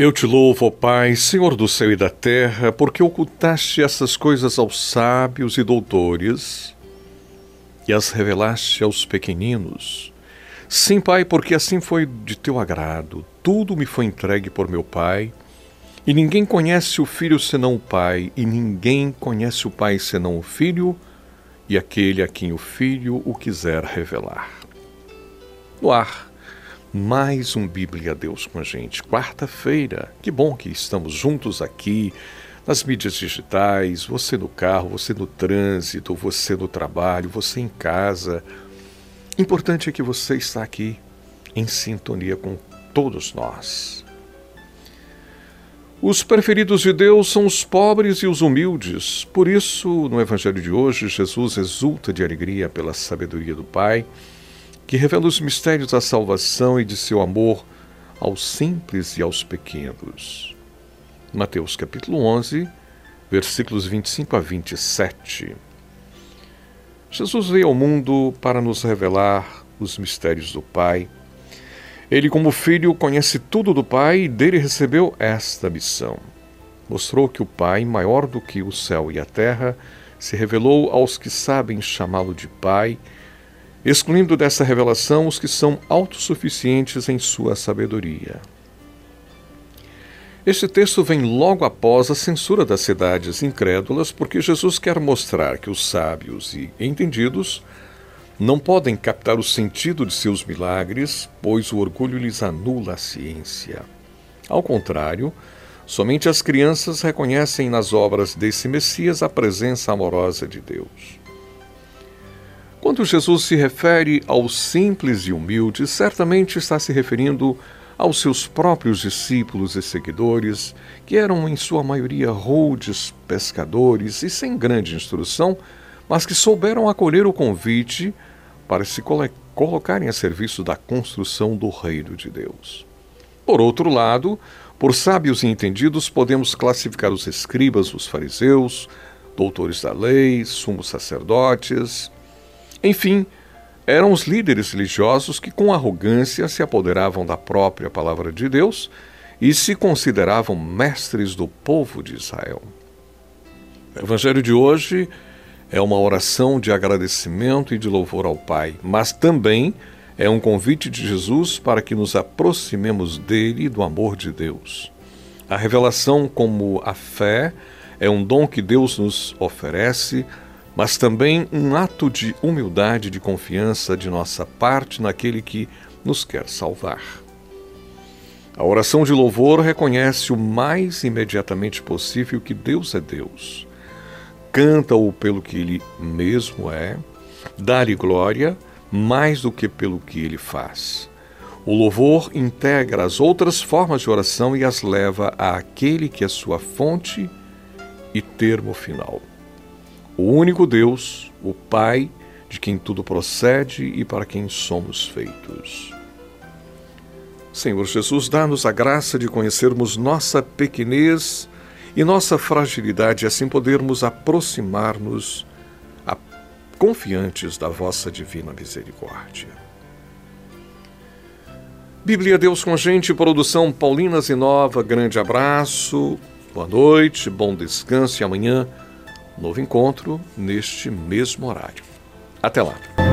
Eu te louvo, ó Pai, Senhor do céu e da terra, porque ocultaste essas coisas aos sábios e doutores e as revelaste aos pequeninos. Sim, Pai, porque assim foi de teu agrado. Tudo me foi entregue por meu Pai, e ninguém conhece o Filho senão o Pai, e ninguém conhece o Pai senão o Filho, e aquele a quem o Filho o quiser revelar. No ar, mais um Bíblia Deus com a gente. Quarta-feira, que bom que estamos juntos aqui, nas mídias digitais, você no carro, você no trânsito, você no trabalho, você em casa. Importante é que você está aqui em sintonia com todos nós. Os preferidos de Deus são os pobres e os humildes. Por isso, no Evangelho de hoje, Jesus exulta de alegria pela sabedoria do Pai, que revela os mistérios da salvação e de seu amor aos simples e aos pequenos. Mateus capítulo 11, versículos 25 a 27. Jesus veio ao mundo para nos revelar os mistérios do Pai. Ele, como Filho, conhece tudo do Pai e dele recebeu esta missão. Mostrou que o Pai, maior do que o céu e a terra, se revelou aos que sabem chamá-lo de Pai, excluindo dessa revelação os que são autossuficientes em sua sabedoria. Este texto vem logo após a censura das cidades incrédulas, porque Jesus quer mostrar que os sábios e entendidos não podem captar o sentido de seus milagres, pois o orgulho lhes anula a ciência. Ao contrário, somente as crianças reconhecem nas obras desse Messias a presença amorosa de Deus. Quando Jesus se refere aos simples e humildes, certamente está se referindo aos seus próprios discípulos e seguidores, que eram em sua maioria rudes pescadores e sem grande instrução, mas que souberam acolher o convite para se colocarem a serviço da construção do reino de Deus. Por outro lado, por sábios e entendidos, podemos classificar os escribas, os fariseus, doutores da lei, sumos sacerdotes. Enfim, eram os líderes religiosos que com arrogância se apoderavam da própria palavra de Deus e se consideravam mestres do povo de Israel. O Evangelho de hoje é uma oração de agradecimento e de louvor ao Pai, mas também é um convite de Jesus para que nos aproximemos dele e do amor de Deus. A revelação, como a fé, é um dom que Deus nos oferece, mas também um ato de humildade e de confiança de nossa parte naquele que nos quer salvar. A oração de louvor reconhece o mais imediatamente possível que Deus é Deus. Canta-o pelo que Ele mesmo é, dá-lhe glória mais do que pelo que Ele faz. O louvor integra as outras formas de oração e as leva àquele que é sua fonte e termo final. O único Deus, o Pai, de quem tudo procede e para quem somos feitos. Senhor Jesus, dá-nos a graça de conhecermos nossa pequenez e nossa fragilidade, e assim podermos aproximar-nos confiantes da vossa divina misericórdia. Bíblia Deus com a gente, produção Paulinas e Nova, grande abraço, boa noite, bom descanso e amanhã novo encontro neste mesmo horário. Até lá.